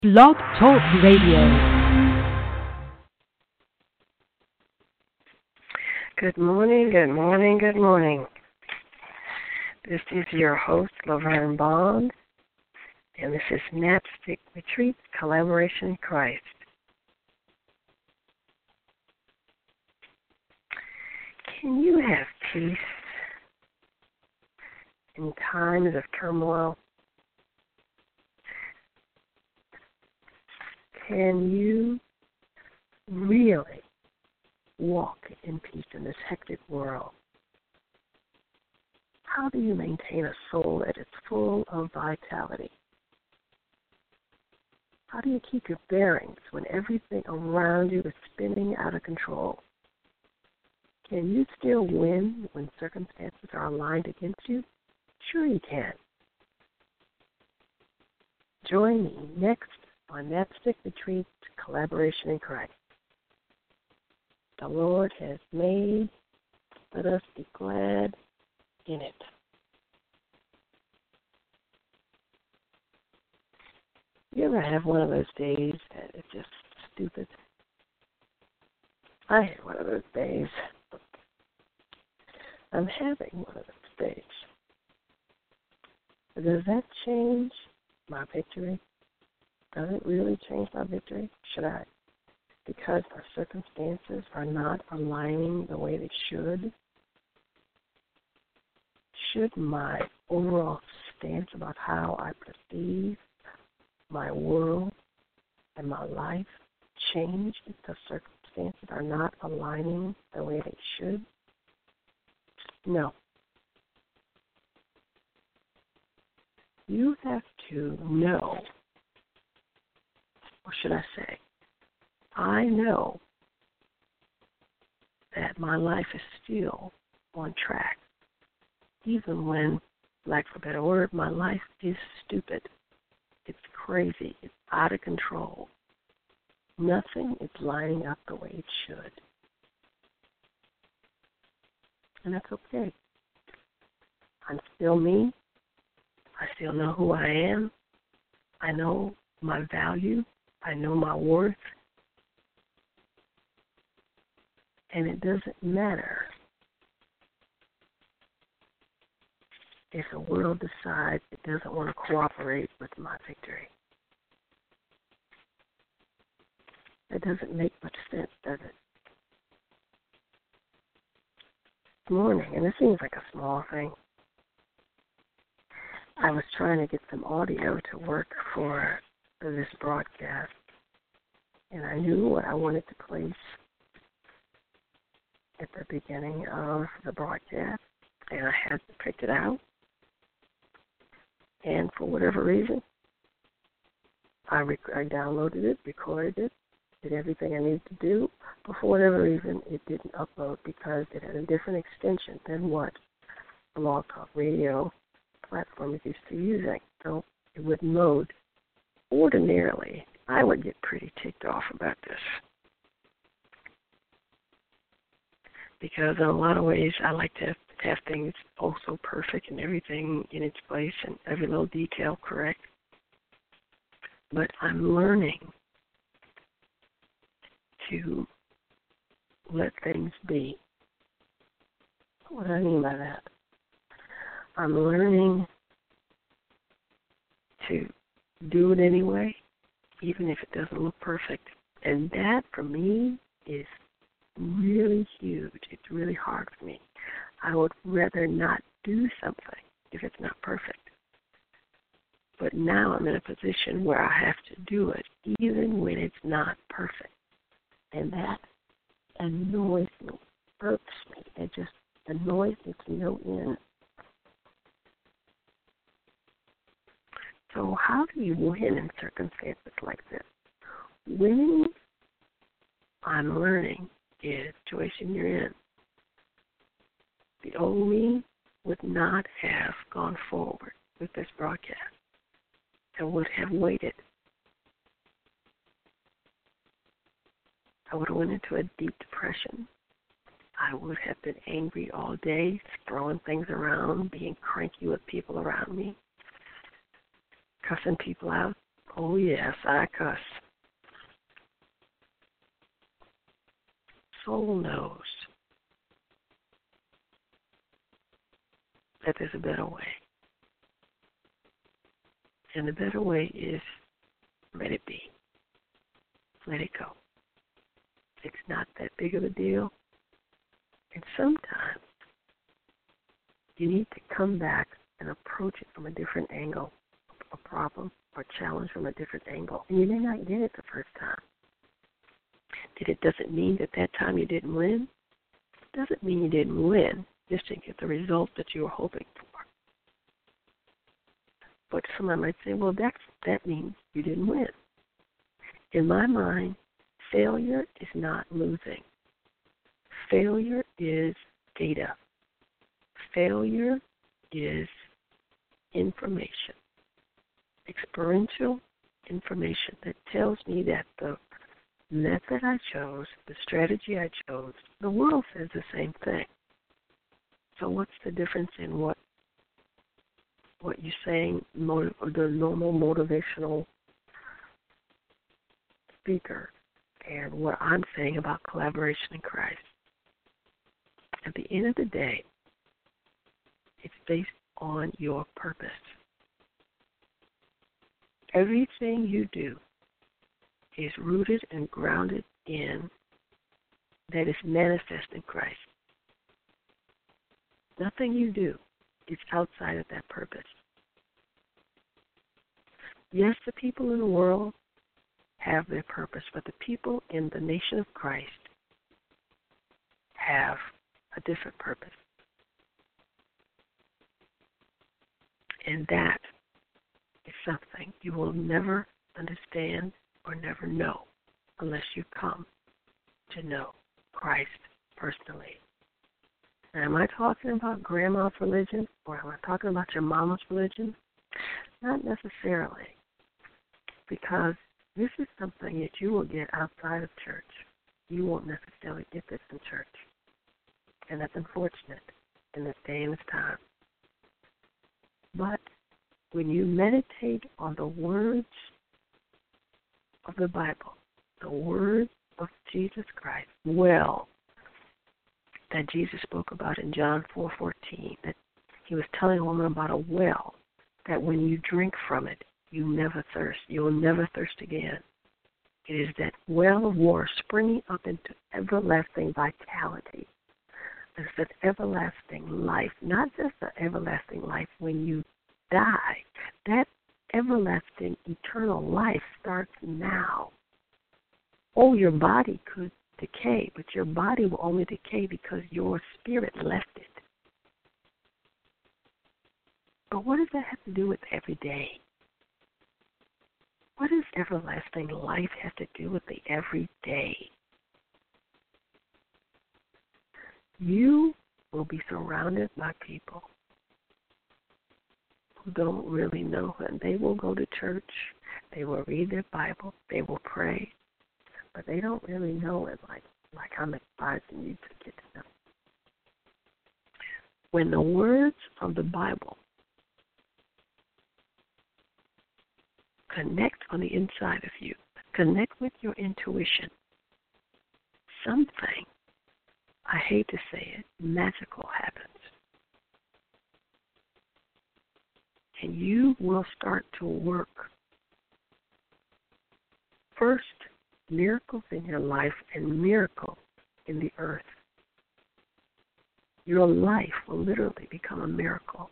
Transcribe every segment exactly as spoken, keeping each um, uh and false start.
Blog Talk Radio. Good morning, good morning, good morning. This is your host, Laverne Bond, and this is Napstick Retreat Collaboration in Christ. Can you have peace in times of turmoil? Can you really walk in peace in this hectic world? How do you maintain a soul that is full of vitality? How do you keep your bearings when everything around you is spinning out of control? Can you still win when circumstances are aligned against you? Sure you can. Join me next on Napstick Retreat Collaboration in Christ. The Lord has made, let us be glad in it. You ever have one of those days that is just stupid? I had one of those days. I'm having one of those days. But does that change my victory? Does it really change my victory? Should I? Because our circumstances are not aligning the way they should? Should my overall stance about how I perceive my world and my life change because circumstances are not aligning the way they should? No. You have to know, or should I say, I know that my life is still on track, even when, like for a better word, my life is stupid. It's crazy. It's out of control. Nothing is lining up the way it should. And that's okay. I'm still me. I still know who I am. I know my value. I know my worth. And it doesn't matter if the world decides it doesn't want to cooperate with my victory. That doesn't make much sense, does it? This morning, and it seems like a small thing, I was trying to get some audio to work for this broadcast, and I knew what I wanted to place at the beginning of the broadcast, and I had to pick it out. And for whatever reason, I, rec- I downloaded it, recorded it, did everything I needed to do, but for whatever reason, it didn't upload because it had a different extension than what Blog Talk Radio platform is used to using. So it wouldn't load. Ordinarily, I would get pretty ticked off about this, because in a lot of ways, I like to have things oh so perfect and everything in its place and every little detail correct. But I'm learning to let things be. What do I mean by that? I'm learning to do it anyway, even if it doesn't look perfect. And that, for me, is really huge. It's really hard for me. I would rather not do something if it's not perfect. But now I'm in a position where I have to do it even when it's not perfect. And that annoys me, irks me. It just annoys me to no end. So how do you win in circumstances like this? Winning, I'm learning, is the situation you're in. The old me would not have gone forward with this broadcast and would have waited. I would have went into a deep depression. I would have been angry all day, throwing things around, being cranky with people around me, cussing people out, Oh, yes, I cuss. Soul knows that there's a better way. And the better way is let it be. Let it go. It's not that big of a deal. And sometimes you need to come back and approach it from a different angle, a problem or challenge from a different angle. And you may not get it the first time. Did it doesn't mean that that time you didn't win? It doesn't mean you didn't win. Just didn't get the result that you were hoping for. But someone might say, well, that's, that means you didn't win. In my mind, failure is not losing. Failure is data. Failure is information, experiential information that tells me that the method I chose, the strategy I chose, the world says the same thing. So what's the difference in what what you're saying, motiv- or the normal motivational speaker, and what I'm saying about collaboration in Christ? At the end of the day, it's based on your purpose. Everything you do is rooted and grounded in that is manifest in Christ. Nothing you do is outside of that purpose. Yes, the people in the world have their purpose, but the people in the nation of Christ have a different purpose. And that is something you will never understand or never know unless you come to know Christ personally. Now, am I talking about grandma's religion, or am I talking about your mama's religion? Not necessarily, because this is something that you will get outside of church. You won't necessarily get this in church. And that's unfortunate in this day and this time. But when you meditate on the words of the Bible, the words of Jesus Christ, well, that Jesus spoke about in John four fourteen, that he was telling a woman about a well, that when you drink from it, you never thirst. You will never thirst again. It is that well of water springing up into everlasting vitality. It's that everlasting life, not just the everlasting life when you die. That everlasting eternal life starts now. Oh, your body could decay, but your body will only decay because your spirit left it. But what does that have to do with every day? What does everlasting life have to do with the everyday? You will be surrounded by people who don't really know him. They will go to church, they will read their Bible, they will pray, but they don't really know it like, like I'm advising you to get to know. When the words of the Bible connect on the inside of you, connect with your intuition, something, I hate to say it, magical happens. And you will start to work. First, miracles in your life and miracles in the earth. Your life will literally become a miracle.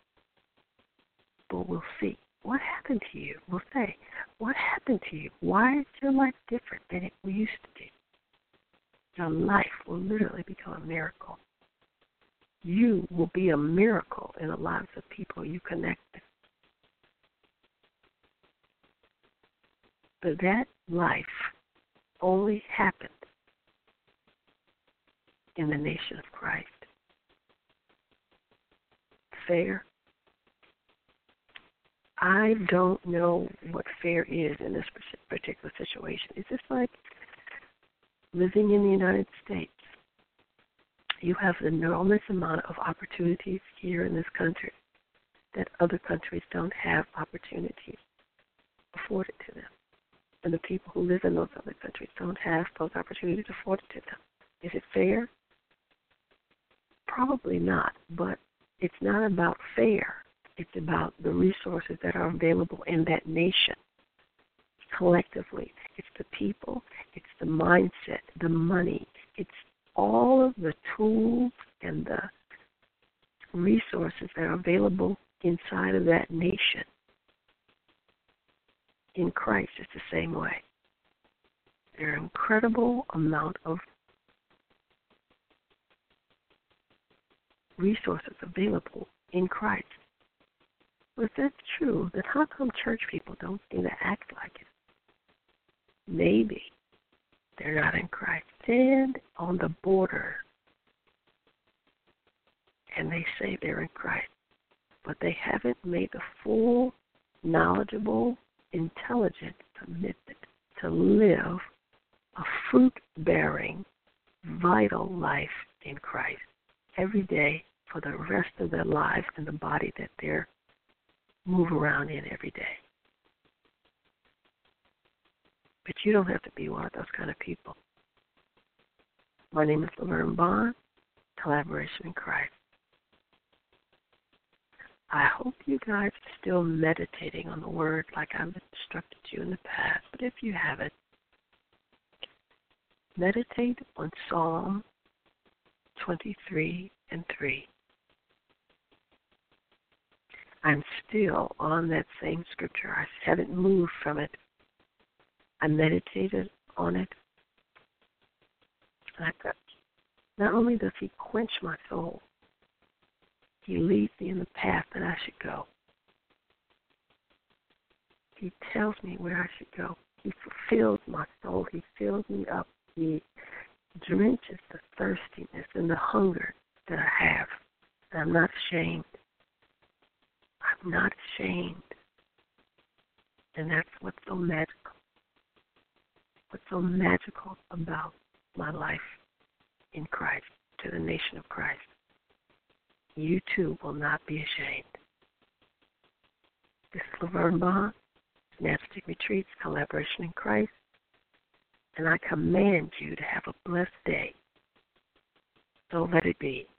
But we'll see. What happened to you? We'll say, what happened to you? Why is your life different than it used to be? Your life will literally become a miracle. You will be a miracle in the lives of people you connect with. But that life only happened in the nation of Christ. Fair? I don't know what fair is in this particular situation. It's just like living in the United States. You have an enormous amount of opportunities here in this country that other countries don't have opportunities. afforded to them. And the people who live in those other countries don't have those opportunities afforded to them. Is it fair? Probably not, but it's not about fair. It's about the resources that are available in that nation collectively. It's the people, it's the mindset, the money. It's all of the tools and the resources that are available inside of that nation. In Christ, it's the same way. There are an incredible amount of resources available in Christ. Well, if that's true, then how come church people don't seem to act like it? Maybe they're not in Christ. Stand on the border and they say they're in Christ, but they haven't made the full, knowledgeable, intelligent commitment to live a fruit-bearing, vital life in Christ every day for the rest of their lives in the body that they're move around in every day. But you don't have to be one of those kind of people. My name is Laverne Bond, Collaboration in Christ. I hope you guys are still meditating on the Word like I've instructed you in the past. But if you haven't, meditate on Psalm twenty-three and three. I'm still on that same scripture. I haven't moved from it. I meditated on it. And I got, not only does He quench my soul, He leads me in the path that I should go. He tells me where I should go. He fulfills my soul. He fills me up. He drenches the thirstiness and the hunger that I have. And I'm not ashamed. I'm not ashamed. And that's what's so magical. What's so magical about my life in Christ, to the nation of Christ. You too will not be ashamed. This is Laverne Bond, Synaptic Retreats, Collaboration in Christ, and I command you to have a blessed day. So let it be.